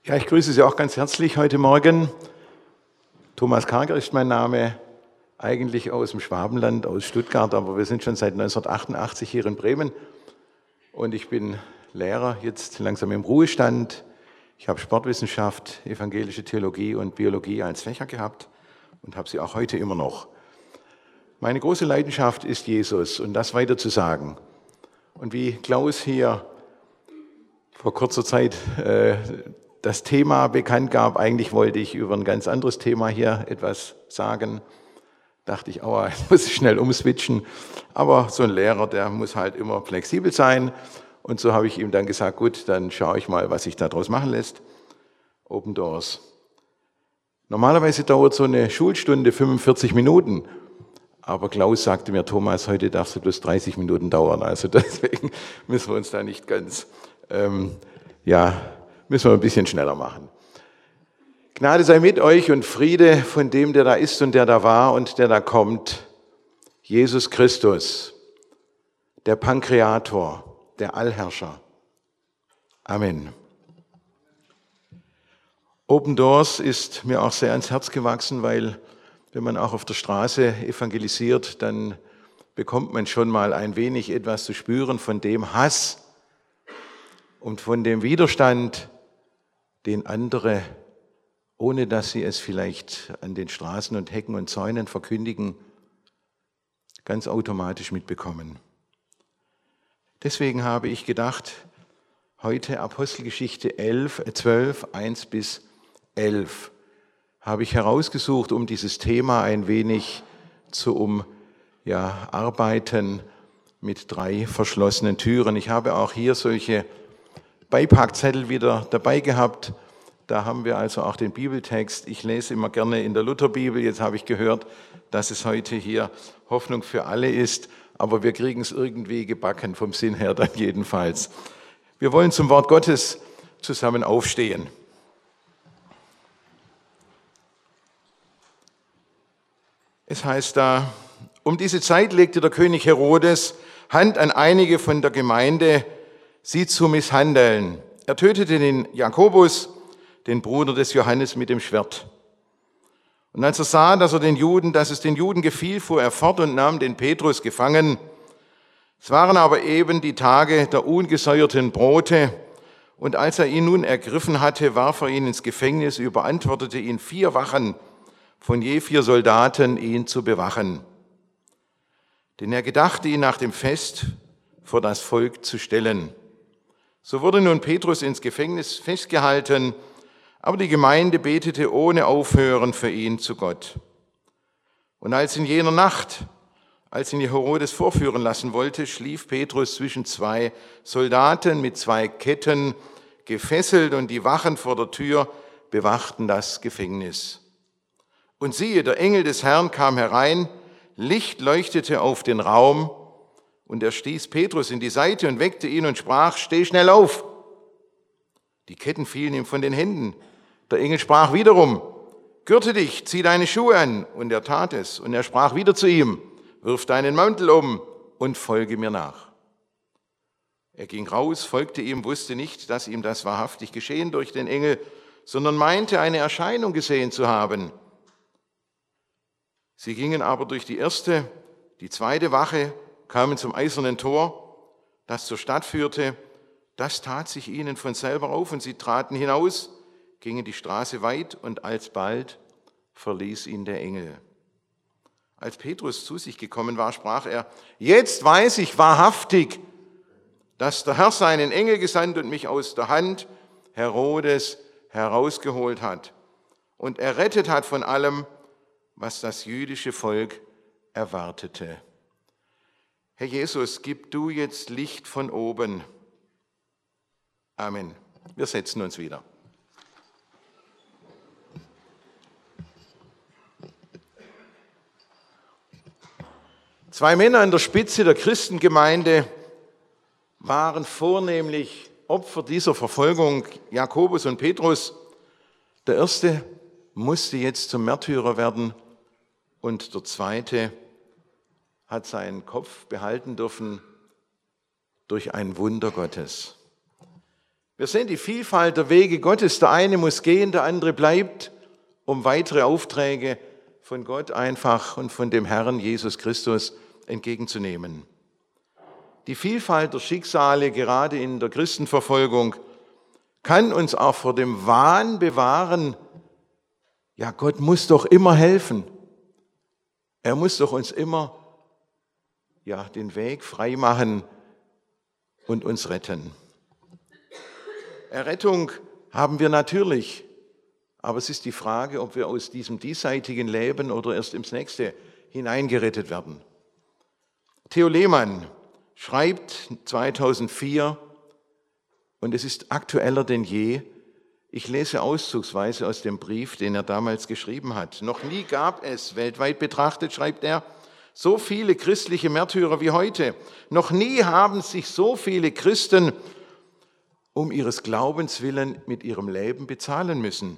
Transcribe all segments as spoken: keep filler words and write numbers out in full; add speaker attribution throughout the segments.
Speaker 1: Ja, ich grüße Sie auch ganz herzlich heute Morgen. Thomas Karger ist mein Name, eigentlich aus dem Schwabenland, aus Stuttgart, aber wir sind schon seit neunzehnhundertachtundachtzig hier in Bremen und ich bin Lehrer, jetzt langsam im Ruhestand. Ich habe Sportwissenschaft, evangelische Theologie und Biologie als Fächer gehabt und habe sie auch heute immer noch. Meine große Leidenschaft ist Jesus und das weiter zu sagen. Und wie Klaus hier vor kurzer Zeit äh, das Thema bekannt gab, eigentlich wollte ich über ein ganz anderes Thema hier etwas sagen. Dachte ich, oh, ich muss schnell umswitchen. Aber so ein Lehrer, der muss halt immer flexibel sein. Und so habe ich ihm dann gesagt, gut, dann schaue ich mal, was sich daraus machen lässt. Open Doors. Normalerweise dauert so eine Schulstunde fünfundvierzig Minuten. Aber Klaus sagte mir, Thomas, heute darfst du bloß dreißig Minuten dauern. Also deswegen müssen wir uns da nicht ganz, ähm, ja, müssen wir ein bisschen schneller machen. Gnade sei mit euch und Friede von dem, der da ist und der da war und der da kommt. Jesus Christus, der Pankreator, der Allherrscher. Amen. Open Doors ist mir auch sehr ans Herz gewachsen, weil wenn man auch auf der Straße evangelisiert, dann bekommt man schon mal ein wenig etwas zu spüren von dem Hass und von dem Widerstand, den andere, ohne dass sie es vielleicht an den Straßen und Hecken und Zäunen verkündigen, ganz automatisch mitbekommen. Deswegen habe ich gedacht, heute Apostelgeschichte elf, zwölf, eins bis elf habe ich herausgesucht, um dieses Thema ein wenig zu um, ja, arbeiten mit drei verschlossenen Türen. Ich habe auch hier solche Beipackzettel wieder dabei gehabt. Da haben wir also auch den Bibeltext. Ich lese immer gerne in der Lutherbibel. Jetzt habe ich gehört, dass es heute hier Hoffnung für alle ist, aber wir kriegen es irgendwie gebacken, vom Sinn her dann jedenfalls. Wir wollen zum Wort Gottes zusammen aufstehen. Es heißt da, um diese Zeit legte der König Herodes Hand an einige von der Gemeinde, sie zu misshandeln. Er tötete den Jakobus, den Bruder des Johannes, mit dem Schwert. Und als er sah, dass er den Juden, dass es den Juden gefiel, fuhr er fort und nahm den Petrus gefangen. Es waren aber eben die Tage der ungesäuerten Brote, und als er ihn nun ergriffen hatte, warf er ihn ins Gefängnis, überantwortete ihn vier Wachen, von je vier Soldaten, ihn zu bewachen. Denn er gedachte, ihn nach dem Fest vor das Volk zu stellen. So wurde nun Petrus ins Gefängnis festgehalten, aber die Gemeinde betete ohne Aufhören für ihn zu Gott. Und als in jener Nacht, als ihn Herodes vorführen lassen wollte, schlief Petrus zwischen zwei Soldaten mit zwei Ketten gefesselt, und die Wachen vor der Tür bewachten das Gefängnis. Und siehe, der Engel des Herrn kam herein, Licht leuchtete auf den Raum, und er stieß Petrus in die Seite und weckte ihn und sprach, steh schnell auf. Die Ketten fielen ihm von den Händen. Der Engel sprach wiederum, gürte dich, zieh deine Schuhe an. Und er tat es. Und er sprach wieder zu ihm, wirf deinen Mantel um und folge mir nach. Er ging raus, folgte ihm, wusste nicht, dass ihm das wahrhaftig geschehen durch den Engel, sondern meinte, eine Erscheinung gesehen zu haben. Sie gingen aber durch die erste, die zweite Wache, kamen zum eisernen Tor, das zur Stadt führte. Das tat sich ihnen von selber auf, und sie traten hinaus, gingen die Straße weit, und alsbald verließ ihn der Engel. Als Petrus zu sich gekommen war, sprach er, jetzt weiß ich wahrhaftig, dass der Herr seinen Engel gesandt und mich aus der Hand Herodes herausgeholt hat und errettet hat von allem, was das jüdische Volk erwartete. Herr Jesus, gib du jetzt Licht von oben. Amen. Wir setzen uns wieder. Zwei Männer an der Spitze der Christengemeinde waren vornehmlich Opfer dieser Verfolgung, Jakobus und Petrus. Der erste musste jetzt zum Märtyrer werden und der zweite hat seinen Kopf behalten dürfen durch ein Wunder Gottes. Wir sehen die Vielfalt der Wege Gottes. Der eine muss gehen, der andere bleibt, um weitere Aufträge von Gott einfach und von dem Herrn Jesus Christus entgegenzunehmen. Die Vielfalt der Schicksale, gerade in der Christenverfolgung, kann uns auch vor dem Wahn bewahren, ja, Gott muss doch immer helfen. Er muss doch uns immer ja, den Weg frei machen und uns retten. Errettung haben wir natürlich, aber es ist die Frage, ob wir aus diesem diesseitigen Leben oder erst ins nächste hineingerettet werden. Theo Lehmann schreibt zweitausendvier, und es ist aktueller denn je, ich lese auszugsweise aus dem Brief, den er damals geschrieben hat. Noch nie gab es, weltweit betrachtet, schreibt er, so viele christliche Märtyrer wie heute. Noch nie haben sich so viele Christen um ihres Glaubens willen mit ihrem Leben bezahlen müssen.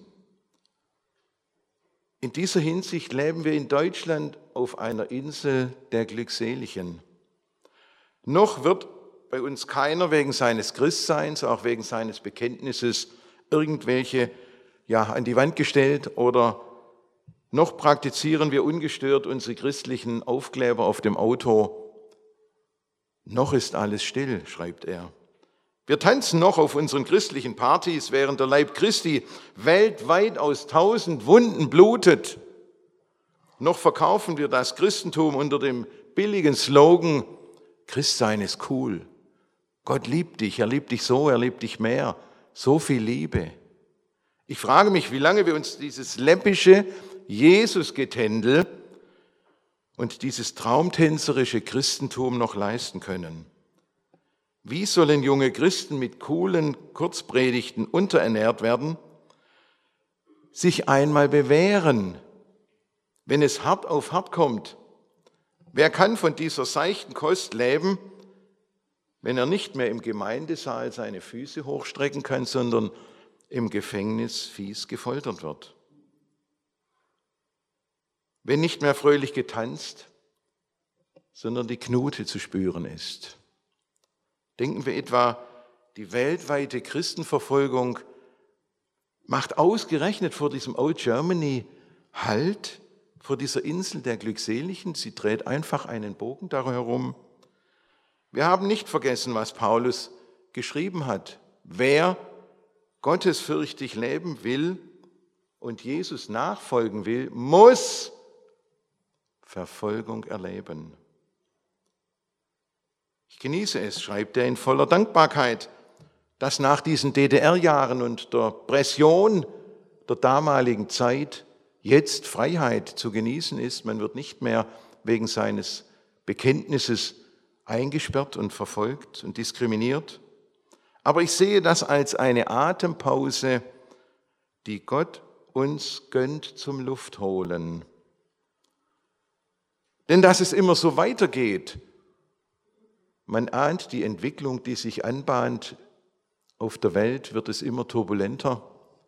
Speaker 1: In dieser Hinsicht leben wir in Deutschland auf einer Insel der Glückseligen. Noch wird bei uns keiner wegen seines Christseins, auch wegen seines Bekenntnisses, irgendwelche ja, an die Wand gestellt oder noch praktizieren wir ungestört unsere christlichen Aufkleber auf dem Auto. Noch ist alles still, schreibt er. Wir tanzen noch auf unseren christlichen Partys, während der Leib Christi weltweit aus tausend Wunden blutet. Noch verkaufen wir das Christentum unter dem billigen Slogan, Christsein ist cool. Gott liebt dich, er liebt dich so, er liebt dich mehr. So viel Liebe. Ich frage mich, wie lange wir uns dieses läppische Jesus-Getändel und dieses traumtänzerische Christentum noch leisten können. Wie sollen junge Christen mit coolen Kurzpredigten unterernährt werden, sich einmal bewähren, wenn es hart auf hart kommt? Wer kann von dieser seichten Kost leben, wenn er nicht mehr im Gemeindesaal seine Füße hochstrecken kann, sondern im Gefängnis fies gefoltert wird? Wenn nicht mehr fröhlich getanzt, sondern die Knute zu spüren ist. Denken wir etwa, die weltweite Christenverfolgung macht ausgerechnet vor diesem Old Germany Halt, vor dieser Insel der Glückseligen. Sie dreht einfach einen Bogen darum herum. Wir haben nicht vergessen, was Paulus geschrieben hat. Wer gottesfürchtig leben will und Jesus nachfolgen will, muss Verfolgung erleben. Ich genieße es, schreibt er in voller Dankbarkeit, dass nach diesen D D R-Jahren und der Pression der damaligen Zeit jetzt Freiheit zu genießen ist. Man wird nicht mehr wegen seines Bekenntnisses eingesperrt und verfolgt und diskriminiert. Aber ich sehe das als eine Atempause, die Gott uns gönnt zum Luftholen. Denn dass es immer so weitergeht, man ahnt die Entwicklung, die sich anbahnt. Auf der Welt wird es immer turbulenter.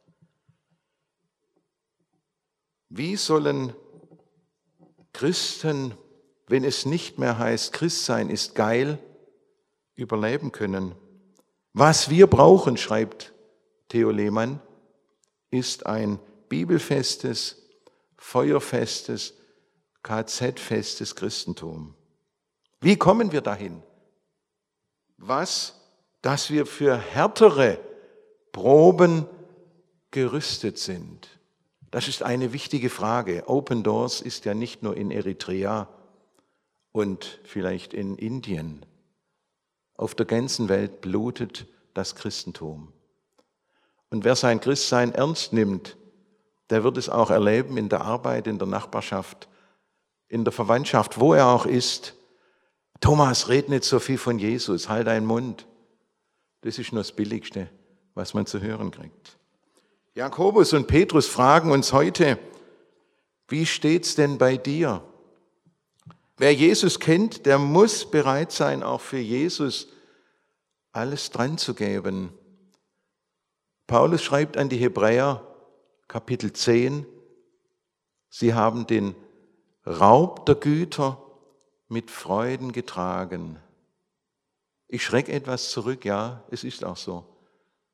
Speaker 1: Wie sollen Christen, wenn es nicht mehr heißt, Christsein ist geil, überleben können? Was wir brauchen, schreibt Theo Lehmann, ist ein bibelfestes, feuerfestes, K Z-festes Christentum. Wie kommen wir dahin? Was, dass wir für härtere Proben gerüstet sind. Das ist eine wichtige Frage. Open Doors ist ja nicht nur in Eritrea und vielleicht in Indien. Auf der ganzen Welt blutet das Christentum. Und wer sein Christsein ernst nimmt, der wird es auch erleben in der Arbeit, in der Nachbarschaft, in der Verwandtschaft, wo er auch ist. Thomas, red nicht so viel von Jesus, halt deinen Mund. Das ist nur das Billigste, was man zu hören kriegt. Jakobus und Petrus fragen uns heute, wie steht's denn bei dir? Wer Jesus kennt, der muss bereit sein, auch für Jesus alles dran zu geben. Paulus schreibt an die Hebräer, Kapitel zehn, sie haben den Raub der Güter mit Freuden getragen. Ich schrecke etwas zurück, ja, es ist auch so.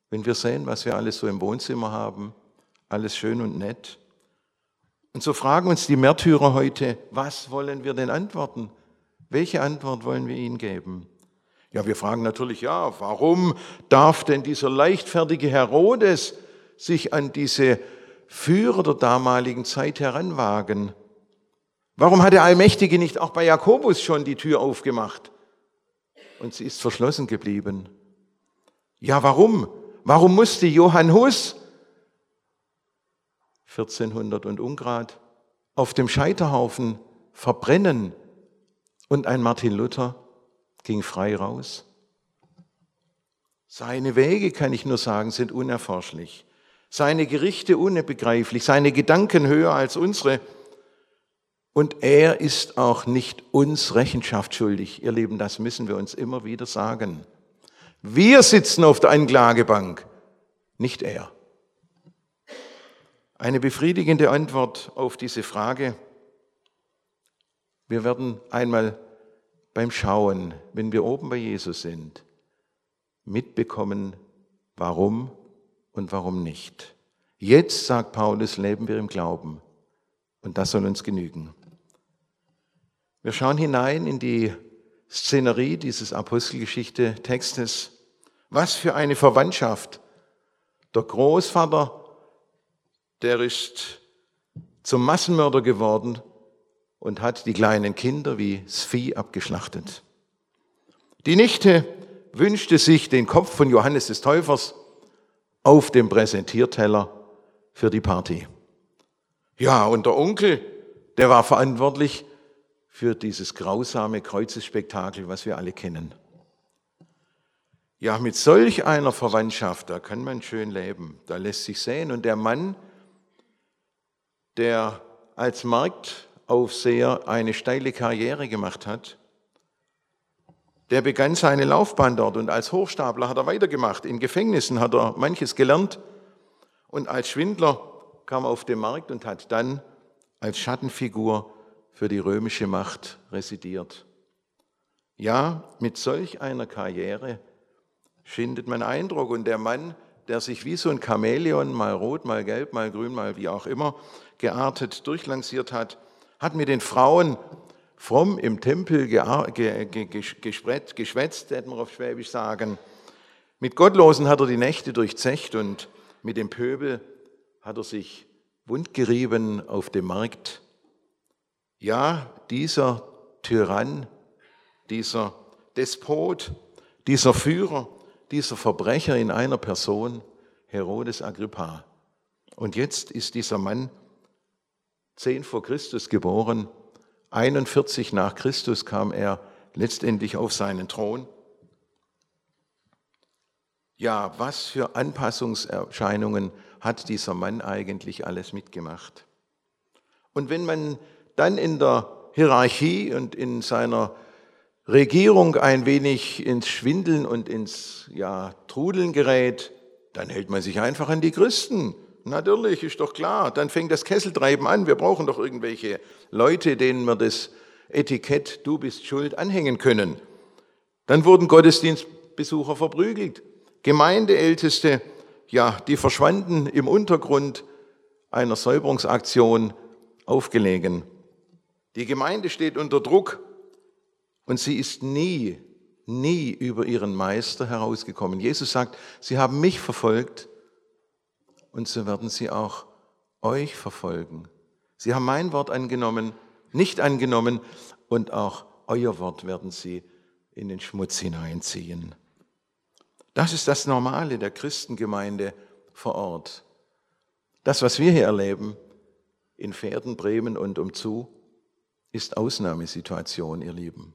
Speaker 1: wenn wir sehen, was wir alles so im Wohnzimmer haben, alles schön und nett. Und so fragen uns die Märtyrer heute, was wollen wir denn antworten? Welche Antwort wollen wir ihnen geben? Ja, wir fragen natürlich, ja, warum darf denn dieser leichtfertige Herodes sich an diese Führer der damaligen Zeit heranwagen? Warum hat der Allmächtige nicht auch bei Jakobus schon die Tür aufgemacht? Und sie ist verschlossen geblieben. Ja, warum? Warum musste Johann Hus vierzehnhundert und Ungrad auf dem Scheiterhaufen verbrennen und ein Martin Luther ging frei raus? Seine Wege, kann ich nur sagen, sind unerforschlich. Seine Gerichte unbegreiflich, seine Gedanken höher als unsere. Und er ist auch nicht uns Rechenschaft schuldig. Ihr Lieben, das müssen wir uns immer wieder sagen. Wir sitzen auf der Anklagebank, nicht er. Eine befriedigende Antwort auf diese Frage. Wir werden einmal beim Schauen, wenn wir oben bei Jesus sind, mitbekommen, warum und warum nicht. Jetzt, sagt Paulus, leben wir im Glauben und das soll uns genügen. Wir schauen hinein in die Szenerie dieses Apostelgeschichte-Textes. Was für eine Verwandtschaft. Der Großvater, der ist zum Massenmörder geworden und hat die kleinen Kinder wie das Vieh abgeschlachtet. Die Nichte wünschte sich den Kopf von Johannes des Täufers auf dem Präsentierteller für die Party. Ja, und der Onkel, der war verantwortlich für dieses grausame Kreuzesspektakel, was wir alle kennen. Ja, mit solch einer Verwandtschaft, da kann man schön leben, da lässt sich sehen. Und der Mann, der als Marktaufseher eine steile Karriere gemacht hat, der begann seine Laufbahn dort und als Hochstapler hat er weitergemacht. In Gefängnissen hat er manches gelernt und als Schwindler kam er auf den Markt und hat dann als Schattenfigur für die römische Macht residiert. Ja, mit solch einer Karriere schindet man Eindruck. Und der Mann, der sich wie so ein Chamäleon, mal rot, mal gelb, mal grün, mal wie auch immer, geartet durchlanciert hat, hat mit den Frauen fromm im Tempel geschwätzt, hätten wir auf Schwäbisch sagen. Mit Gottlosen hat er die Nächte durchzecht und mit dem Pöbel hat er sich wundgerieben auf dem Markt. Ja, dieser Tyrann, dieser Despot, dieser Führer, dieser Verbrecher in einer Person, Herodes Agrippa. Und jetzt ist dieser Mann zehn vor Christus geboren, einundvierzig nach Christus kam er letztendlich auf seinen Thron. Ja, was für Anpassungserscheinungen hat dieser Mann eigentlich alles mitgemacht? Und wenn man dann in der Hierarchie und in seiner Regierung ein wenig ins Schwindeln und ins ja, Trudeln gerät, dann hält man sich einfach an die Christen. Natürlich, ist doch klar. Dann fängt das Kesseltreiben an. Wir brauchen doch irgendwelche Leute, denen wir das Etikett "Du bist schuld" anhängen können. Dann wurden Gottesdienstbesucher verprügelt. Gemeindeälteste, ja, die verschwanden im Untergrund einer Säuberungsaktion aufgelegen. Die Gemeinde steht unter Druck und sie ist nie, nie über ihren Meister herausgekommen. Jesus sagt, sie haben mich verfolgt und so werden sie auch euch verfolgen. Sie haben mein Wort angenommen, nicht angenommen und auch euer Wort werden sie in den Schmutz hineinziehen. Das ist das Normale der Christengemeinde vor Ort. Das, was wir hier erleben, in Verden, Bremen und umzu, ist Ausnahmesituation, ihr Lieben.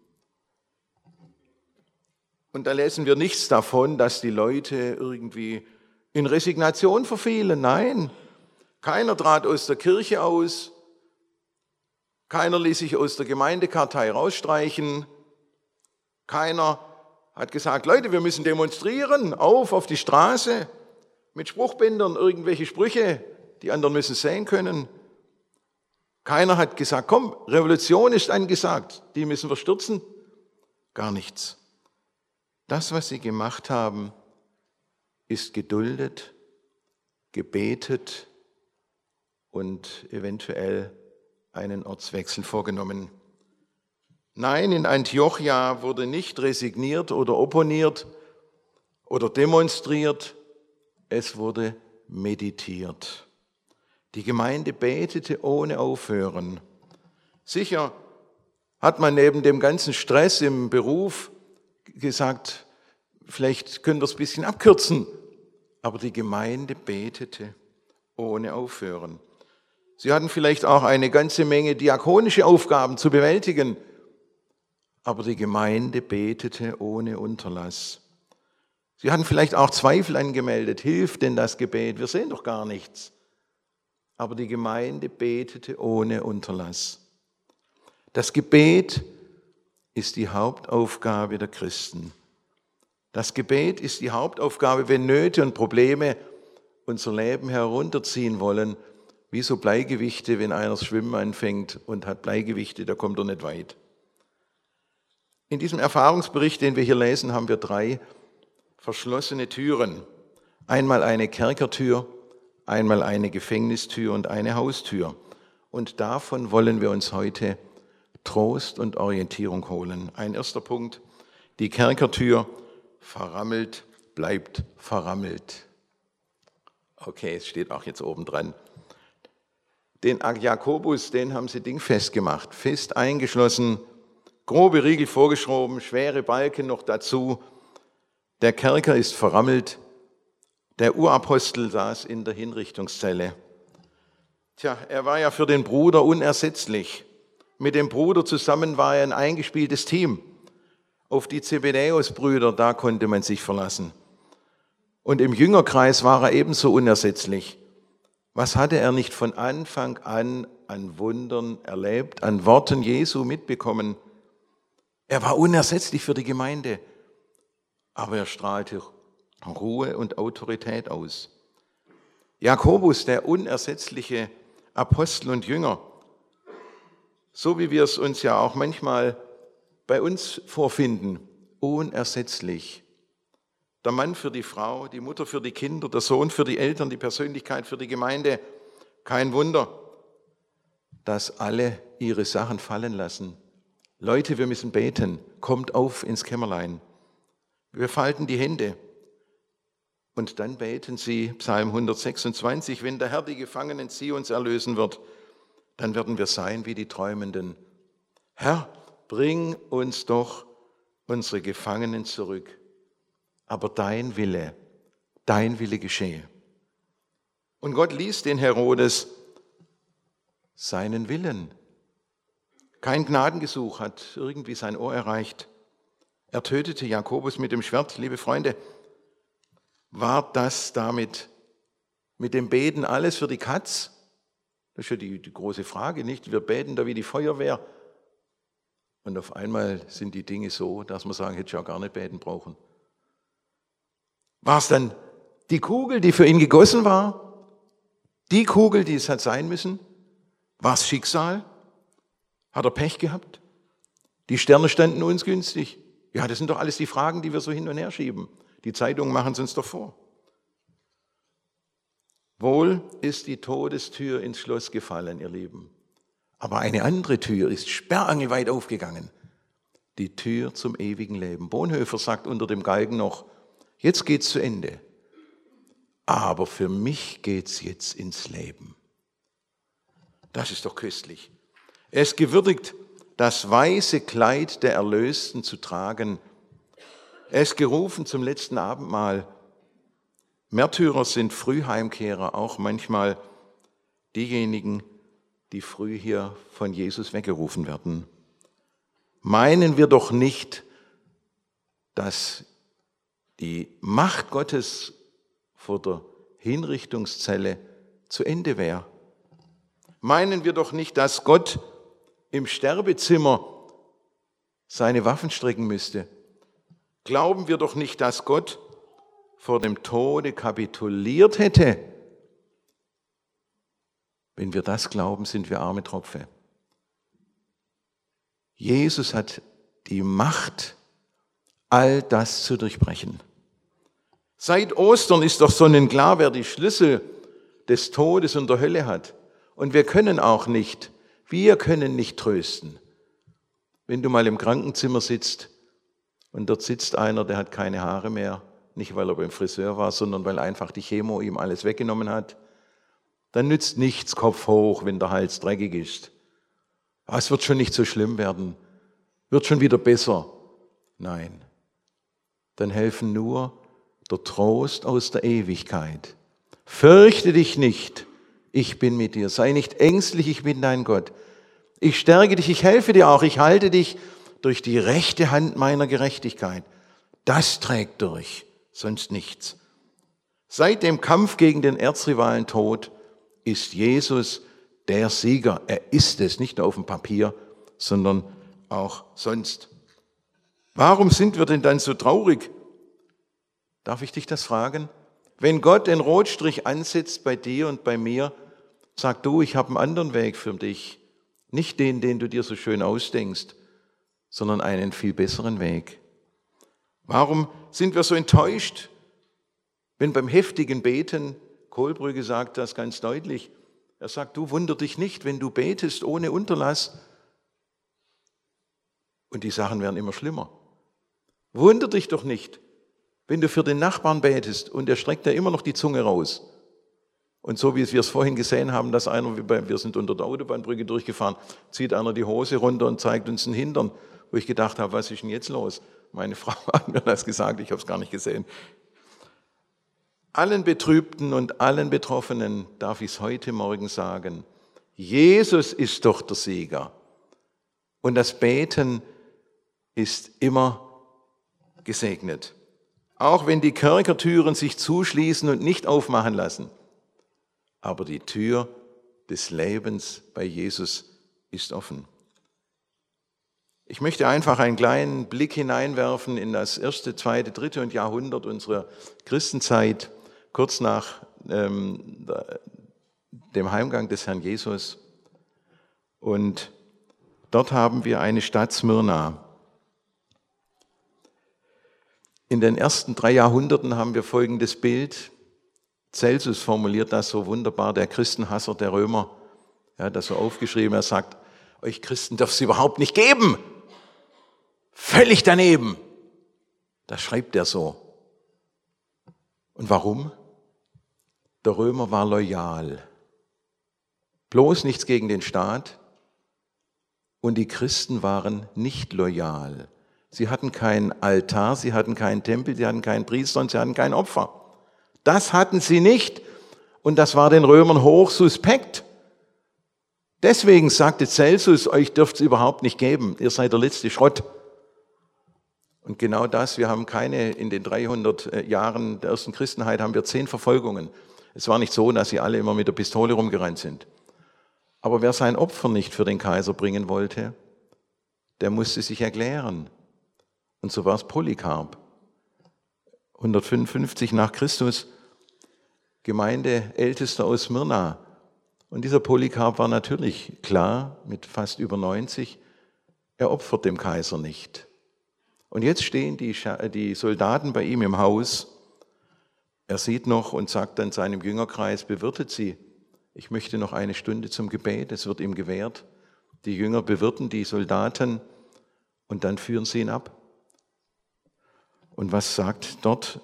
Speaker 1: Und da lesen wir nichts davon, dass die Leute irgendwie in Resignation verfielen. Nein, keiner trat aus der Kirche aus, keiner ließ sich aus der Gemeindekartei rausstreichen, keiner hat gesagt, Leute, wir müssen demonstrieren, auf, auf die Straße, mit Spruchbändern, irgendwelche Sprüche, die anderen müssen sehen können. Keiner hat gesagt, komm, Revolution ist angesagt, die müssen wir stürzen. Gar nichts. Das, was sie gemacht haben, ist geduldet, gebetet und eventuell einen Ortswechsel vorgenommen. Nein, in Antiochia wurde nicht resigniert oder opponiert oder demonstriert, es wurde meditiert. Die Gemeinde betete ohne Aufhören. Sicher hat man neben dem ganzen Stress im Beruf gesagt, vielleicht können wir es ein bisschen abkürzen, aber die Gemeinde betete ohne Aufhören. Sie hatten vielleicht auch eine ganze Menge diakonische Aufgaben zu bewältigen, aber die Gemeinde betete ohne Unterlass. Sie hatten vielleicht auch Zweifel angemeldet, hilft denn das Gebet? Wir sehen doch gar nichts. Aber die Gemeinde betete ohne Unterlass. Das Gebet ist die Hauptaufgabe der Christen. Das Gebet ist die Hauptaufgabe, wenn Nöte und Probleme unser Leben herunterziehen wollen, wie so Bleigewichte, wenn einer das Schwimmen anfängt und hat Bleigewichte, da kommt er nicht weit. In diesem Erfahrungsbericht, den wir hier lesen, haben wir drei verschlossene Türen. Einmal eine Kerkertür, einmal eine Gefängnistür und eine Haustür. Und davon wollen wir uns heute Trost und Orientierung holen. Ein erster Punkt, die Kerkertür, verrammelt bleibt verrammelt. Okay, es steht auch jetzt oben dran. Den Jakobus, den haben sie dingfest gemacht, fest eingeschlossen, grobe Riegel vorgeschoben, schwere Balken noch dazu. Der Kerker ist verrammelt. Der Urapostel saß in der Hinrichtungszelle. Tja, er war ja für den Bruder unersetzlich. Mit dem Bruder zusammen war er ein eingespieltes Team. Auf die Zebedäus-Brüder, da konnte man sich verlassen. Und im Jüngerkreis war er ebenso unersetzlich. Was hatte er nicht von Anfang an an Wundern erlebt, an Worten Jesu mitbekommen? Er war unersetzlich für die Gemeinde, aber er strahlte Ruhe und Autorität aus. Jakobus, der unersetzliche Apostel und Jünger, so wie wir es uns ja auch manchmal bei uns vorfinden, unersetzlich. Der Mann für die Frau, die Mutter für die Kinder, der Sohn für die Eltern, die Persönlichkeit für die Gemeinde. Kein Wunder, dass alle ihre Sachen fallen lassen. Leute, wir müssen beten. Kommt auf ins Kämmerlein. Wir falten die Hände. Und dann beten sie, Psalm hundertsechsundzwanzig, wenn der Herr die Gefangenen Zions erlösen wird, dann werden wir sein wie die Träumenden. Herr, bring uns doch unsere Gefangenen zurück. Aber dein Wille, dein Wille geschehe. Und Gott ließ den Herodes seinen Willen. Kein Gnadengesuch hat irgendwie sein Ohr erreicht. Er tötete Jakobus mit dem Schwert. Liebe Freunde, war das damit mit dem Beten alles für die Katz? Das ist ja die, die große Frage, nicht? Wir beten da wie die Feuerwehr. Und auf einmal sind die Dinge so, dass wir sagen, hätte ich auch gar nicht beten brauchen. War es dann die Kugel, die für ihn gegossen war? Die Kugel, die es hat sein müssen? War es Schicksal? Hat er Pech gehabt? Die Sterne standen uns günstig. Ja, das sind doch alles die Fragen, die wir so hin und her schieben. Die Zeitungen machen es uns doch vor. Wohl ist die Todestür ins Schloss gefallen, ihr Lieben. Aber eine andere Tür ist sperrangelweit aufgegangen. Die Tür zum ewigen Leben. Bonhoeffer sagt unter dem Galgen noch, jetzt geht's zu Ende. Aber für mich geht's jetzt ins Leben. Das ist doch köstlich. Er ist gewürdigt, das weiße Kleid der Erlösten zu tragen. Er ist gerufen zum letzten Abendmahl. Märtyrer sind Frühheimkehrer, auch manchmal diejenigen, die früh hier von Jesus weggerufen werden. Meinen wir doch nicht, dass die Macht Gottes vor der Hinrichtungszelle zu Ende wäre. Meinen wir doch nicht, dass Gott im Sterbezimmer seine Waffen strecken müsste. Glauben wir doch nicht, dass Gott vor dem Tode kapituliert hätte. Wenn wir das glauben, sind wir arme Tropfe. Jesus hat die Macht, all das zu durchbrechen. Seit Ostern ist doch sonnenklar, wer die Schlüssel des Todes und der Hölle hat. Und wir können auch nicht, wir können nicht trösten. Wenn du mal im Krankenzimmer sitzt und dort sitzt einer, der hat keine Haare mehr, nicht weil er beim Friseur war, sondern weil einfach die Chemo ihm alles weggenommen hat, dann nützt nichts Kopf hoch, wenn der Hals dreckig ist. Ah, es wird schon nicht so schlimm werden, wird schon wieder besser. Nein, dann helfen nur der Trost aus der Ewigkeit. Fürchte dich nicht, ich bin mit dir. Sei nicht ängstlich, ich bin dein Gott. Ich stärke dich, ich helfe dir auch, ich halte dich durch die rechte Hand meiner Gerechtigkeit. Das trägt durch, sonst nichts. Seit dem Kampf gegen den Erzrivalen Tod ist Jesus der Sieger. Er ist es, nicht nur auf dem Papier, sondern auch sonst. Warum sind wir denn dann so traurig? Darf ich dich das fragen? Wenn Gott den Rotstrich ansetzt bei dir und bei mir, sag du, ich habe einen anderen Weg für dich. Nicht den, den du dir so schön ausdenkst, sondern einen viel besseren Weg. Warum sind wir so enttäuscht, wenn beim heftigen Beten, Kohlbrügge sagt das ganz deutlich, er sagt, du wunder dich nicht, wenn du betest ohne Unterlass und die Sachen werden immer schlimmer. Wunder dich doch nicht, wenn du für den Nachbarn betest und er streckt ja immer noch die Zunge raus. Und so wie wir es vorhin gesehen haben, dass einer, wir sind unter der Autobahnbrücke durchgefahren, zieht einer die Hose runter und zeigt uns den Hintern, wo ich gedacht habe, was ist denn jetzt los? Meine Frau hat mir das gesagt, ich habe es gar nicht gesehen. Allen Betrübten und allen Betroffenen darf ich es heute Morgen sagen, Jesus ist doch der Sieger. Und das Beten ist immer gesegnet. Auch wenn die Kerkertüren sich zuschließen und nicht aufmachen lassen. Aber die Tür des Lebens bei Jesus ist offen. Ich möchte einfach einen kleinen Blick hineinwerfen in das erste, zweite, dritte und Jahrhundert unserer Christenzeit, kurz nach ähm, dem Heimgang des Herrn Jesus. Und dort haben wir eine Stadt Smyrna. In den ersten drei Jahrhunderten haben wir folgendes Bild. Celsus formuliert das so wunderbar, der Christenhasser der Römer. Er hat das so aufgeschrieben, er sagt, euch Christen darf es überhaupt nicht geben. Völlig daneben. Das schreibt er so. Und warum? Der Römer war loyal. Bloß nichts gegen den Staat. Und die Christen waren nicht loyal. Sie hatten keinen Altar, sie hatten keinen Tempel, sie hatten keinen Priester und sie hatten kein Opfer. Das hatten sie nicht und das war den Römern hoch suspekt. Deswegen sagte Celsus, euch dürft es überhaupt nicht geben, ihr seid der letzte Schrott. Und genau das, wir haben keine, in den dreihundert Jahren der ersten Christenheit haben wir zehn Verfolgungen. Es war nicht so, dass sie alle immer mit der Pistole rumgerannt sind. Aber wer sein Opfer nicht für den Kaiser bringen wollte, der musste sich erklären. Und so war es Polycarp. hundertfünfundfünfzig nach Christus, Gemeindeältester aus Smyrna. Und dieser Polycarp war natürlich klar, mit fast über neunzig, er opfert dem Kaiser nicht. Und jetzt stehen die, die Soldaten bei ihm im Haus. Er sieht noch und sagt dann seinem Jüngerkreis, bewirtet sie. Ich möchte noch eine Stunde zum Gebet, es wird ihm gewährt. Die Jünger bewirten die Soldaten und dann führen sie ihn ab. Und was sagt dort?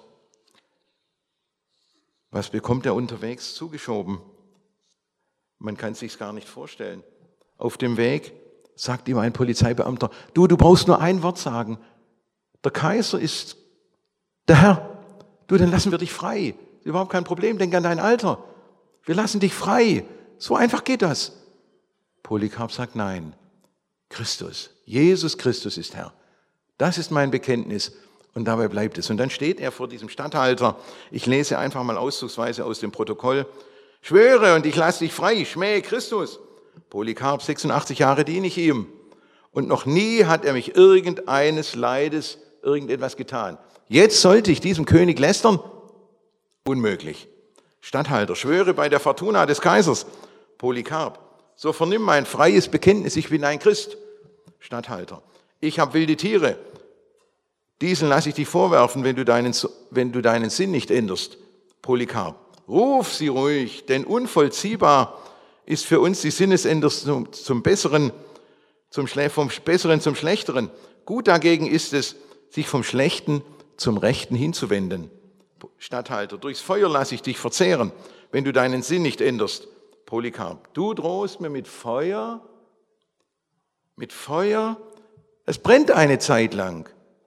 Speaker 1: Was bekommt er unterwegs zugeschoben? Man kann es sich gar nicht vorstellen. Auf dem Weg sagt ihm ein Polizeibeamter, du, du brauchst nur ein Wort sagen. Der Kaiser ist der Herr. Du, dann lassen wir dich frei. Überhaupt kein Problem, denk an dein Alter. Wir lassen dich frei. So einfach geht das. Polycarp sagt nein. Christus, Jesus Christus ist Herr. Das ist mein Bekenntnis. Und dabei bleibt es. Und dann steht er vor diesem Statthalter. Ich lese einfach mal auszugsweise aus dem Protokoll. Schwöre und ich lasse dich frei, schmähe Christus. Polycarp, sechsundachtzig Jahre diene ich ihm. Und noch nie hat er mich irgendeines Leides, irgendetwas getan. Jetzt sollte ich diesem König lästern? Unmöglich. Statthalter, schwöre bei der Fortuna des Kaisers. Polycarp, so vernimm mein freies Bekenntnis, ich bin ein Christ. Statthalter, ich habe wilde Tiere. Diesen lasse ich dich vorwerfen, wenn du deinen, wenn du deinen Sinn nicht änderst. Polycarp. Ruf sie ruhig, denn unvollziehbar ist für uns die Sinnesänderung zum Besseren, zum, vom Besseren zum Schlechteren. Gut dagegen ist es, sich vom Schlechten zum Rechten hinzuwenden. Statthalter, durchs Feuer lasse ich dich verzehren, wenn du deinen Sinn nicht änderst. Polycarp, du drohst mir mit Feuer, mit Feuer, es brennt eine Zeit lang.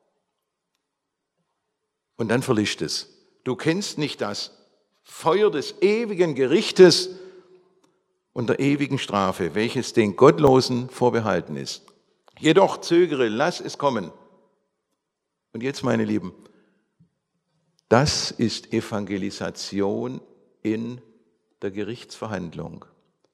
Speaker 1: Und dann verlischt es. Du kennst nicht das Feuer des ewigen Gerichtes und der ewigen Strafe, welches den Gottlosen vorbehalten ist. Jedoch zögere, lass es kommen. Und jetzt, meine Lieben, das ist Evangelisation in der Gerichtsverhandlung.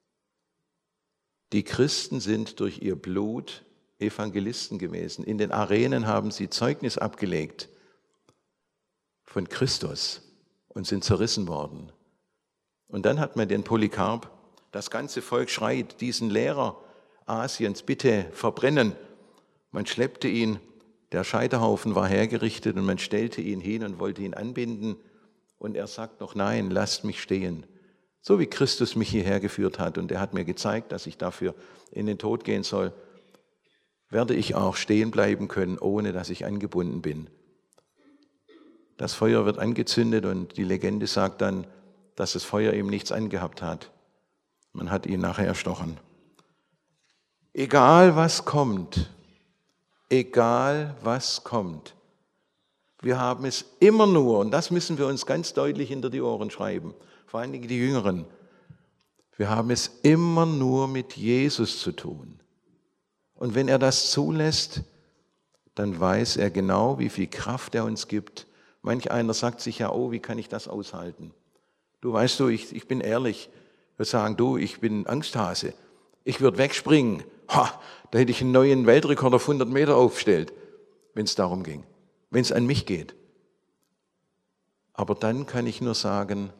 Speaker 1: Die Christen sind durch ihr Blut Evangelisten gewesen. In den Arenen haben sie Zeugnis abgelegt von Christus und sind zerrissen worden. Und dann hat man den Polycarp, das ganze Volk schreit, diesen Lehrer Asiens bitte verbrennen. Man schleppte ihn, der Scheiterhaufen war hergerichtet und man stellte ihn hin und wollte ihn anbinden. Und er sagt noch, nein, lasst mich stehen. So wie Christus mich hierher geführt hat und er hat mir gezeigt, dass ich dafür in den Tod gehen soll, werde ich auch stehen bleiben können, ohne dass ich angebunden bin. Das Feuer wird angezündet und die Legende sagt dann, dass das Feuer ihm nichts angehabt hat. Man hat ihn nachher erstochen. Egal was kommt, egal was kommt, wir haben es immer nur, und das müssen wir uns ganz deutlich hinter die Ohren schreiben, vor allen Dingen die Jüngeren, wir haben es immer nur mit Jesus zu tun. Und wenn er das zulässt, dann weiß er genau, wie viel Kraft er uns gibt. Manch einer sagt sich ja, oh, wie kann ich das aushalten? Du weißt du, ich, ich bin ehrlich, ich würde sagen, du, ich bin Angsthase. Ich würde wegspringen. Ha, da hätte ich einen neuen Weltrekord auf hundert Meter aufgestellt, wenn es darum ging, wenn es an mich geht. Aber dann kann ich nur sagen,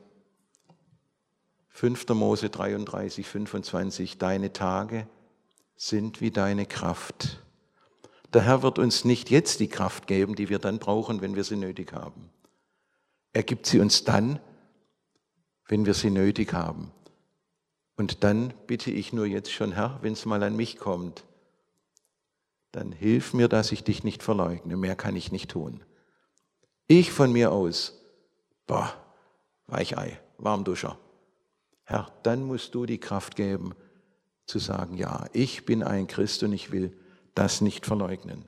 Speaker 1: fünfter Mose dreiunddreißig, fünfundzwanzig, deine Tage sind wie deine Kraft. Der Herr wird uns nicht jetzt die Kraft geben, die wir dann brauchen, wenn wir sie nötig haben. Er gibt sie uns dann, wenn wir sie nötig haben. Und dann bitte ich nur jetzt schon, Herr, wenn es mal an mich kommt, dann hilf mir, dass ich dich nicht verleugne. Mehr kann ich nicht tun. Ich von mir aus, boah, Weichei, Warmduscher. Herr, dann musst du die Kraft geben, zu sagen, ja, ich bin ein Christ und ich will das nicht verleugnen.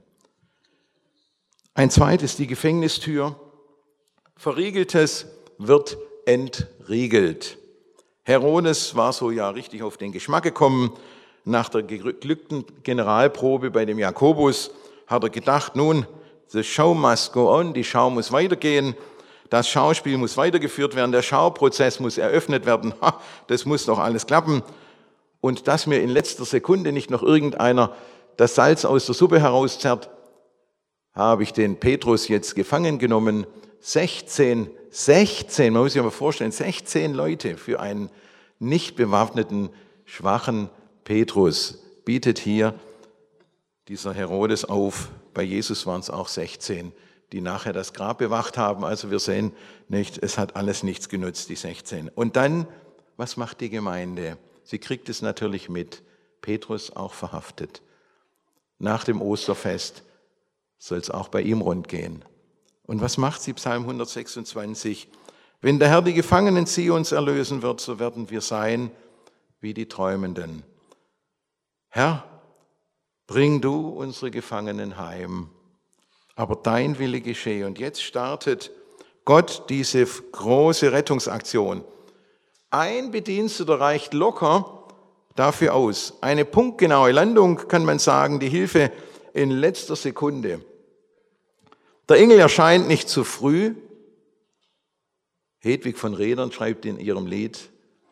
Speaker 1: Ein zweites, die Gefängnistür. Verriegeltes wird entriegelt. Herodes war so ja richtig auf den Geschmack gekommen. Nach der geglückten Generalprobe bei dem Jakobus hat er gedacht, nun, the show must go on, die Schau muss weitergehen, das Schauspiel muss weitergeführt werden, der Schauprozess muss eröffnet werden, ha, das muss doch alles klappen. Und dass mir in letzter Sekunde nicht noch irgendeiner das Salz aus der Suppe herauszerrt, habe ich den Petrus jetzt gefangen genommen. sechzehn, sechzehn, man muss sich aber vorstellen, sechzehn Leute für einen nicht bewaffneten, schwachen Petrus bietet hier dieser Herodes auf. Bei Jesus waren es auch sechzehn, die nachher das Grab bewacht haben. Also wir sehen nicht, es hat alles nichts genutzt, die sechzehn. Und dann, was macht die Gemeinde? Sie kriegt es natürlich mit. Petrus auch verhaftet. Nach dem Osterfest soll es auch bei ihm rund gehen. Und was macht sie? Psalm hundertsechsundzwanzig. Wenn der Herr die Gefangenen Zions erlösen wird, so werden wir sein wie die Träumenden. Herr, bring du unsere Gefangenen heim, aber dein Wille geschehe. Und jetzt startet Gott diese große Rettungsaktion. Ein Bediensteter reicht locker dafür aus. Eine punktgenaue Landung, kann man sagen, die Hilfe in letzter Sekunde. Der Engel erscheint nicht zu früh. Hedwig von Redern schreibt in ihrem Lied,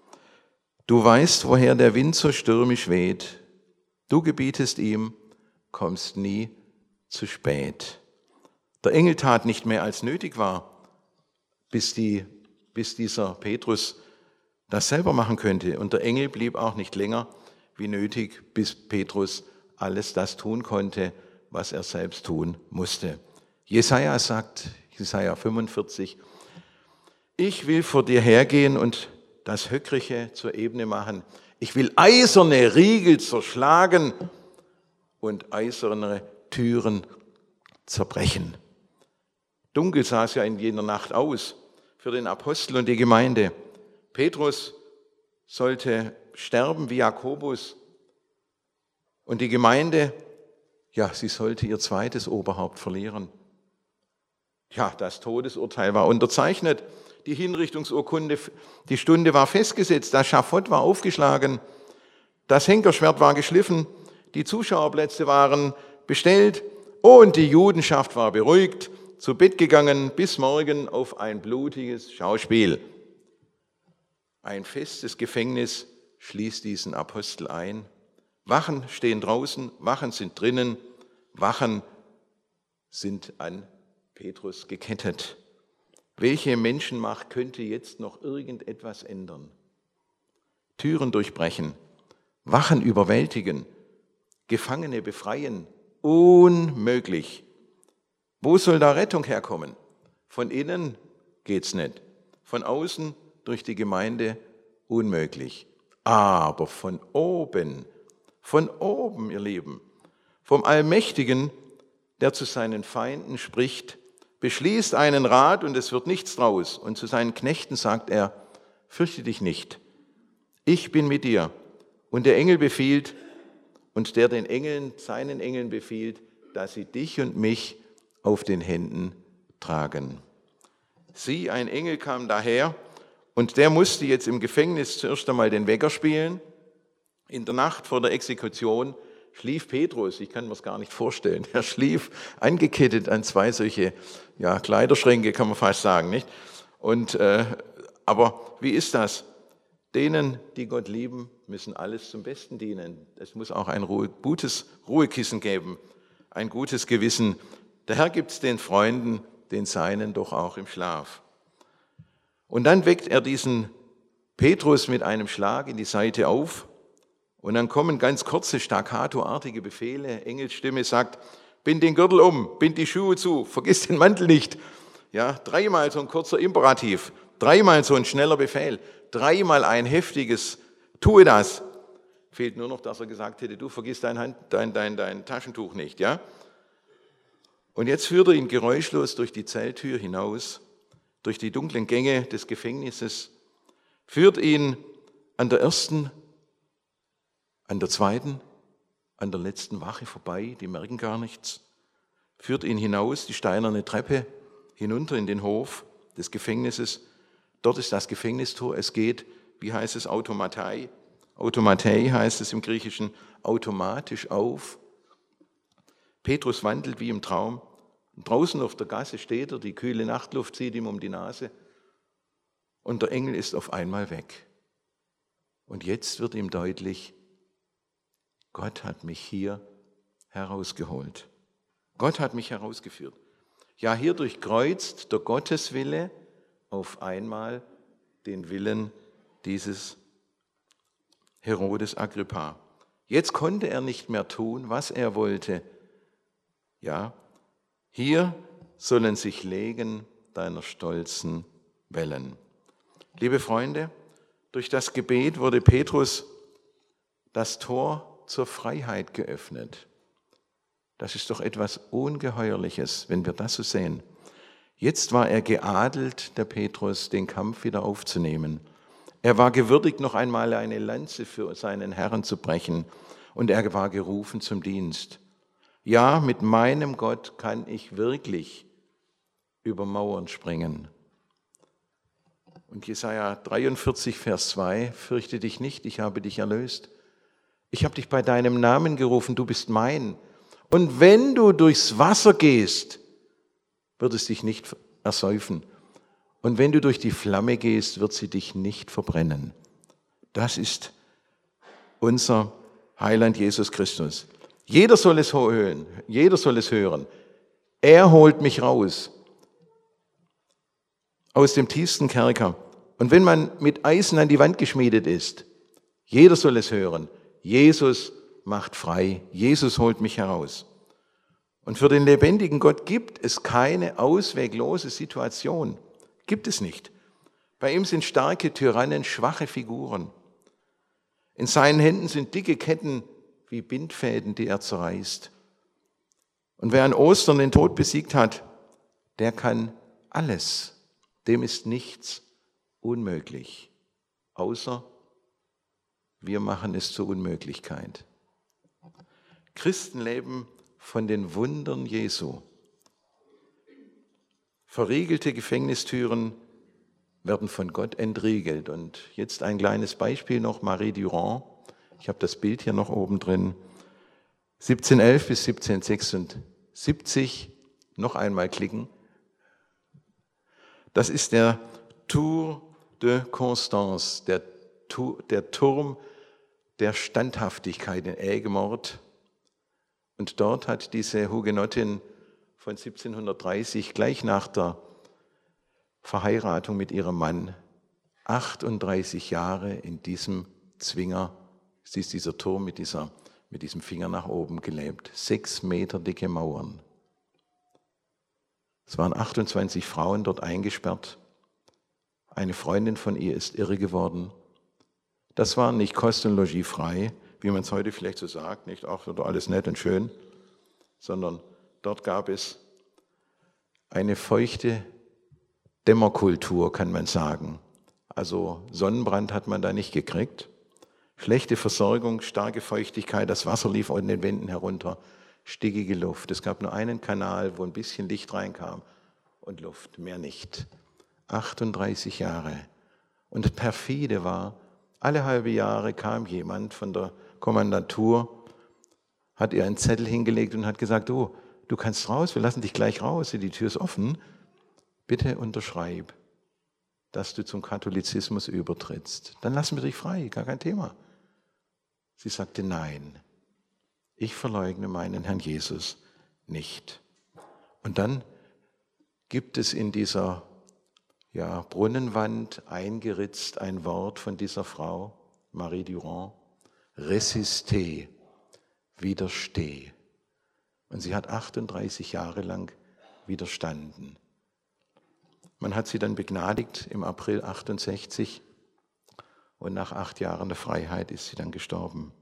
Speaker 1: du weißt, woher der Wind so stürmisch weht. Du gebietest ihm, kommst nie zu spät. Der Engel tat nicht mehr, als nötig war, bis, die, bis dieser Petrus das selber machen könnte. Und der Engel blieb auch nicht länger wie nötig, bis Petrus alles das tun konnte, was er selbst tun musste. Jesaja sagt, Jesaja fünfundvierzig, ich will vor dir hergehen und das Höckrige zur Ebene machen. Ich will eiserne Riegel zerschlagen und eiserne Türen zerbrechen. Dunkel sah es ja in jener Nacht aus für den Apostel und die Gemeinde. Petrus sollte sterben wie Jakobus und die Gemeinde, ja, sie sollte ihr zweites Oberhaupt verlieren. Ja, das Todesurteil war unterzeichnet, die Hinrichtungsurkunde, die Stunde war festgesetzt, das Schafott war aufgeschlagen, das Henkerschwert war geschliffen, die Zuschauerplätze waren bestellt und die Judenschaft war beruhigt, zu Bett gegangen bis morgen auf ein blutiges Schauspiel. Ein festes Gefängnis schließt diesen Apostel ein. Wachen stehen draußen, Wachen sind drinnen, Wachen sind an Petrus gekettet. Welche Menschenmacht könnte jetzt noch irgendetwas ändern? Türen durchbrechen, Wachen überwältigen, Gefangene befreien, unmöglich. Wo soll da Rettung herkommen? Von innen geht's nicht, von außen durch die Gemeinde unmöglich. Aber von oben, von oben, ihr Lieben, vom Allmächtigen, der zu seinen Feinden spricht, beschließt einen Rat und es wird nichts draus. Und zu seinen Knechten sagt er, fürchte dich nicht, ich bin mit dir. Und der Engel befiehlt, und der den Engeln, seinen Engeln befiehlt, dass sie dich und mich auf den Händen tragen. Sieh, ein Engel kam daher und der musste jetzt im Gefängnis zuerst einmal den Wecker spielen. In der Nacht vor der Exekution schlief Petrus, ich kann mir das gar nicht vorstellen, er schlief angekettet an zwei solche ja, Kleiderschränke, kann man fast sagen, nicht? Und, äh, aber wie ist das? Denen, die Gott lieben, müssen alles zum Besten dienen. Es muss auch ein Ruhe, gutes Ruhekissen geben, ein gutes Gewissen. Der Herr gibt es den Freunden, den Seinen doch auch im Schlaf. Und dann weckt er diesen Petrus mit einem Schlag in die Seite auf und dann kommen ganz kurze, staccatoartige Befehle. Engelsstimme sagt, bind den Gürtel um, bind die Schuhe zu, vergiss den Mantel nicht. Ja, dreimal so ein kurzer Imperativ, dreimal so ein schneller Befehl, dreimal ein heftiges, tue das. Fehlt nur noch, dass er gesagt hätte, du vergiss dein, Hand, dein, dein, dein Taschentuch nicht. Ja? Und jetzt führt er ihn geräuschlos durch die Zelltür hinaus, durch die dunklen Gänge des Gefängnisses, führt ihn an der ersten, an der zweiten, an der letzten Wache vorbei, die merken gar nichts, führt ihn hinaus, die steinerne Treppe, hinunter in den Hof des Gefängnisses. Dort ist das Gefängnistor, es geht, wie heißt es, Automatei, Automatei heißt es im Griechischen, automatisch auf. Petrus wandelt wie im Traum. Und draußen auf der Gasse steht er, die kühle Nachtluft zieht ihm um die Nase und der Engel ist auf einmal weg. Und jetzt wird ihm deutlich, Gott hat mich hier herausgeholt. Gott hat mich herausgeführt. Ja, hier durchkreuzt der Gotteswille auf einmal den Willen dieses Herodes Agrippa. Jetzt konnte er nicht mehr tun, was er wollte. Ja, hier sollen sich legen deiner stolzen Wellen. Liebe Freunde, durch das Gebet wurde Petrus das Tor zur Freiheit geöffnet. Das ist doch etwas Ungeheuerliches, wenn wir das so sehen. Jetzt war er geadelt, der Petrus, den Kampf wieder aufzunehmen. Er war gewürdigt, noch einmal eine Lanze für seinen Herrn zu brechen. Und er war gerufen zum Dienst. Ja, mit meinem Gott kann ich wirklich über Mauern springen. Und Jesaja dreiundvierzig, Vers zwei, fürchte dich nicht, ich habe dich erlöst. Ich habe dich bei deinem Namen gerufen, du bist mein. Und wenn du durchs Wasser gehst, wird es dich nicht ersäufen. Und wenn du durch die Flamme gehst, wird sie dich nicht verbrennen. Das ist unser Heiland Jesus Christus. Jeder soll es hören, jeder soll es hören. Er holt mich raus aus dem tiefsten Kerker. Und wenn man mit Eisen an die Wand geschmiedet ist, jeder soll es hören. Jesus macht frei. Jesus holt mich heraus. Und für den lebendigen Gott gibt es keine ausweglose Situation. Gibt es nicht. Bei ihm sind starke Tyrannen schwache Figuren. In seinen Händen sind dicke Ketten wie Bindfäden, die er zerreißt. Und wer an Ostern den Tod besiegt hat, der kann alles. Dem ist nichts unmöglich. Außer wir machen es zur Unmöglichkeit. Christen leben von den Wundern Jesu. Verriegelte Gefängnistüren werden von Gott entriegelt. Und jetzt ein kleines Beispiel noch, Marie Durand. Ich habe das Bild hier noch oben drin. siebzehnhundertelf bis siebzehnhundertsechsundsiebzig, noch einmal klicken. Das ist der Tour de Constance, der, der Turm der Standhaftigkeit in Aigues-Mortes. Und dort hat diese Hugenottin von siebzehnhundertdreißig gleich nach der Verheiratung mit ihrem Mann achtunddreißig Jahre in diesem Zwinger, es ist dieser Turm mit, dieser, mit diesem Finger nach oben gelebt. Sechs Meter dicke Mauern. Es waren achtundzwanzig Frauen dort eingesperrt. Eine Freundin von ihr ist irre geworden. Das war nicht Kost und Logis frei, wie man es heute vielleicht so sagt, nicht auch oder alles nett und schön, sondern dort gab es eine feuchte Dämmerkultur, kann man sagen. Also Sonnenbrand hat man da nicht gekriegt. Schlechte Versorgung, starke Feuchtigkeit, das Wasser lief an den Wänden herunter, stickige Luft. Es gab nur einen Kanal, wo ein bisschen Licht reinkam und Luft, mehr nicht. achtunddreißig Jahre. Und perfide war, alle halbe Jahre kam jemand von der Kommandantur, hat ihr einen Zettel hingelegt und hat gesagt, oh, du kannst raus, wir lassen dich gleich raus, die Tür ist offen. Bitte unterschreib, dass du zum Katholizismus übertrittst. Dann lassen wir dich frei, gar kein Thema. Sie sagte, nein, ich verleugne meinen Herrn Jesus nicht. Und dann gibt es in dieser ja, Brunnenwand eingeritzt ein Wort von dieser Frau, Marie Durand, Resistez, widersteh. Und sie hat achtunddreißig Jahre lang widerstanden. Man hat sie dann begnadigt im April achtundsechzig und nach acht Jahren der Freiheit ist sie dann gestorben.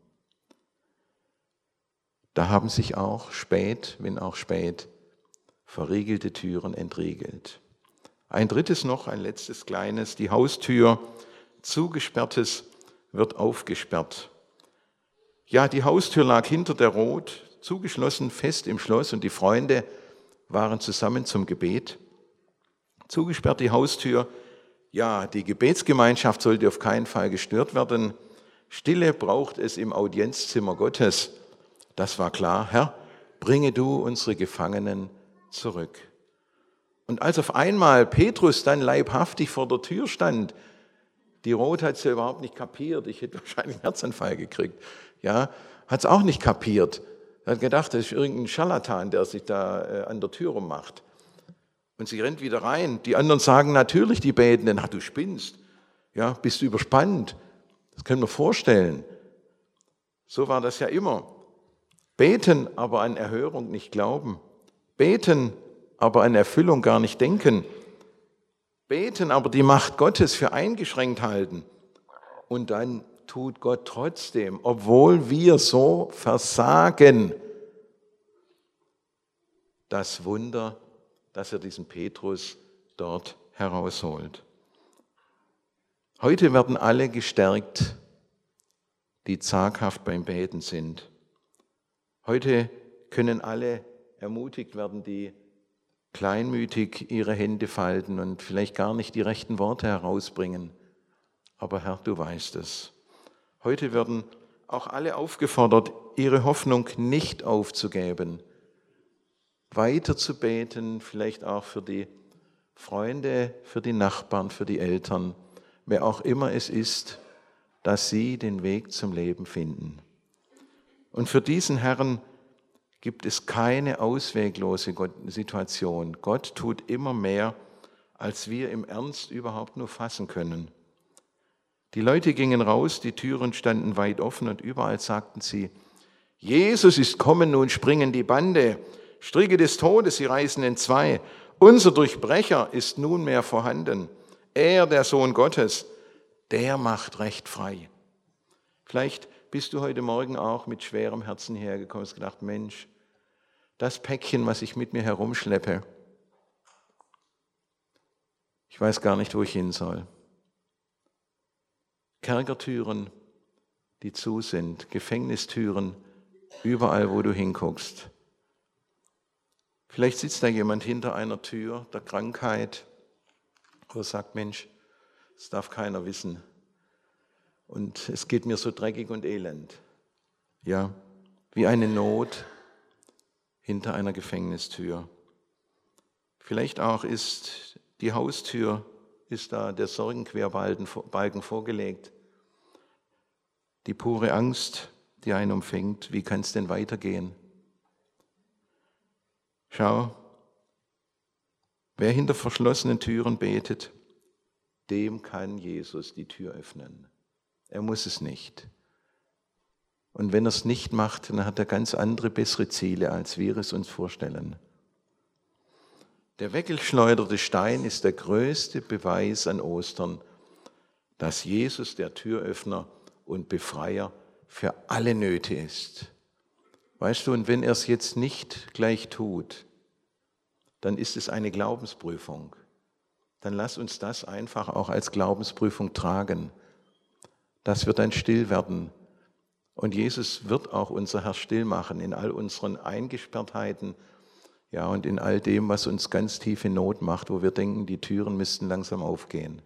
Speaker 1: Da haben sich auch spät, wenn auch spät, verriegelte Türen entriegelt. Ein drittes noch, ein letztes kleines, die Haustür, zugesperrtes wird aufgesperrt. Ja, die Haustür lag hinter der Rot, zugeschlossen, fest im Schloss und die Freunde waren zusammen zum Gebet. Zugesperrt die Haustür, ja, die Gebetsgemeinschaft sollte auf keinen Fall gestört werden. Stille braucht es im Audienzzimmer Gottes. Das war klar. Herr, bringe du unsere Gefangenen zurück. Und als auf einmal Petrus dann leibhaftig vor der Tür stand, die Roth hat es ja überhaupt nicht kapiert, ich hätte wahrscheinlich einen Herzinfarkt gekriegt, ja, hat es auch nicht kapiert. Er hat gedacht, das ist irgendein Scharlatan, der sich da äh, an der Tür rummacht. Und sie rennt wieder rein. Die anderen sagen natürlich, die Betenden, ach du spinnst, ja, bist du überspannt. Das können wir vorstellen. So war das ja immer. Beten, aber an Erhörung nicht glauben. Beten, aber an Erfüllung gar nicht denken. Beten, aber die Macht Gottes für eingeschränkt halten. Und dann tut Gott trotzdem, obwohl wir so versagen, das Wunder, dass er diesen Petrus dort herausholt. Heute werden alle gestärkt, die zaghaft beim Beten sind. Heute können alle ermutigt werden, die kleinmütig ihre Hände falten und vielleicht gar nicht die rechten Worte herausbringen. Aber Herr, du weißt es. Heute werden auch alle aufgefordert, ihre Hoffnung nicht aufzugeben, weiter zu beten, vielleicht auch für die Freunde, für die Nachbarn, für die Eltern, wer auch immer es ist, dass sie den Weg zum Leben finden. Und für diesen Herrn gibt es keine ausweglose Situation. Gott tut immer mehr, als wir im Ernst überhaupt nur fassen können. Die Leute gingen raus, die Türen standen weit offen und überall sagten sie, Jesus ist kommen, nun springen die Bande. Stricke des Todes, sie reißen entzwei. Unser Durchbrecher ist nunmehr vorhanden. Er, der Sohn Gottes, der macht Recht frei. Vielleicht bist du heute Morgen auch mit schwerem Herzen hergekommen und hast gedacht, Mensch, das Päckchen, was ich mit mir herumschleppe, ich weiß gar nicht, wo ich hin soll. Kerkertüren, die zu sind, Gefängnistüren, überall, wo du hinguckst. Vielleicht sitzt da jemand hinter einer Tür der Krankheit, wo er sagt, Mensch, das darf keiner wissen. Und es geht mir so dreckig und elend. Ja, wie eine Not hinter einer Gefängnistür. Vielleicht auch ist die Haustür, ist da der Sorgenquerbalken vorgelegt. Die pure Angst, die einen umfängt, wie kann es denn weitergehen? Schau, wer hinter verschlossenen Türen betet, dem kann Jesus die Tür öffnen. Er muss es nicht. Und wenn er es nicht macht, dann hat er ganz andere, bessere Ziele, als wir es uns vorstellen. Der weggeschleuderte Stein ist der größte Beweis an Ostern, dass Jesus der Türöffner und Befreier für alle Nöte ist. Weißt du, und wenn er es jetzt nicht gleich tut, dann ist es eine Glaubensprüfung. Dann lass uns das einfach auch als Glaubensprüfung tragen. Das wird dann still werden. Und Jesus wird auch unser Herz still machen in all unseren Eingesperrtheiten, ja, und in all dem, was uns ganz tiefe Not macht, wo wir denken, die Türen müssten langsam aufgehen.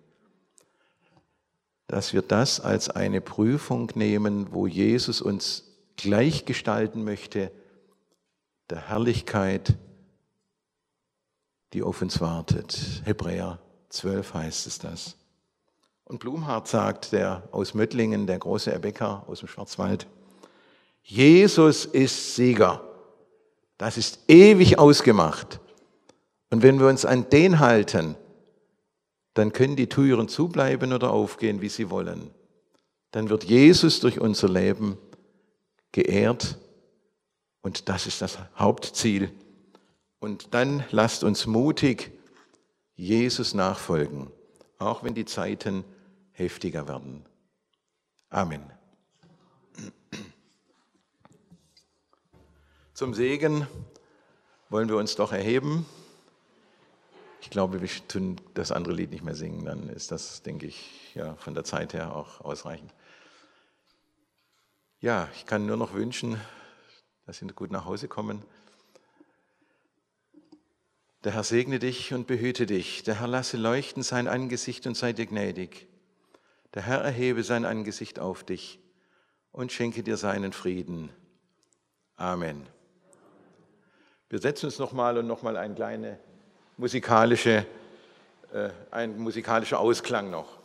Speaker 1: Dass wir das als eine Prüfung nehmen, wo Jesus uns gleichgestalten möchte, der Herrlichkeit, die auf uns wartet. Hebräer zwölf heißt es das. Und Blumhardt sagt, der aus Möttlingen, der große Erbäcker aus dem Schwarzwald, Jesus ist Sieger. Das ist ewig ausgemacht. Und wenn wir uns an den halten, dann können die Türen zubleiben oder aufgehen, wie sie wollen. Dann wird Jesus durch unser Leben geehrt und das ist das Hauptziel. Und dann lasst uns mutig Jesus nachfolgen, auch wenn die Zeiten heftiger werden. Amen. Zum Segen wollen wir uns doch erheben. Ich glaube, wir tun das andere Lied nicht mehr singen, dann ist das, denke ich, ja, von der Zeit her auch ausreichend. Ja, ich kann nur noch wünschen, dass Sie gut nach Hause kommen. Der Herr segne dich und behüte dich. Der Herr lasse leuchten sein Angesicht und sei dir gnädig. Der Herr erhebe sein Angesicht auf dich und schenke dir seinen Frieden. Amen. Wir setzen uns nochmal und nochmal eine kleine musikalische, äh, ein musikalischer Ausklang noch.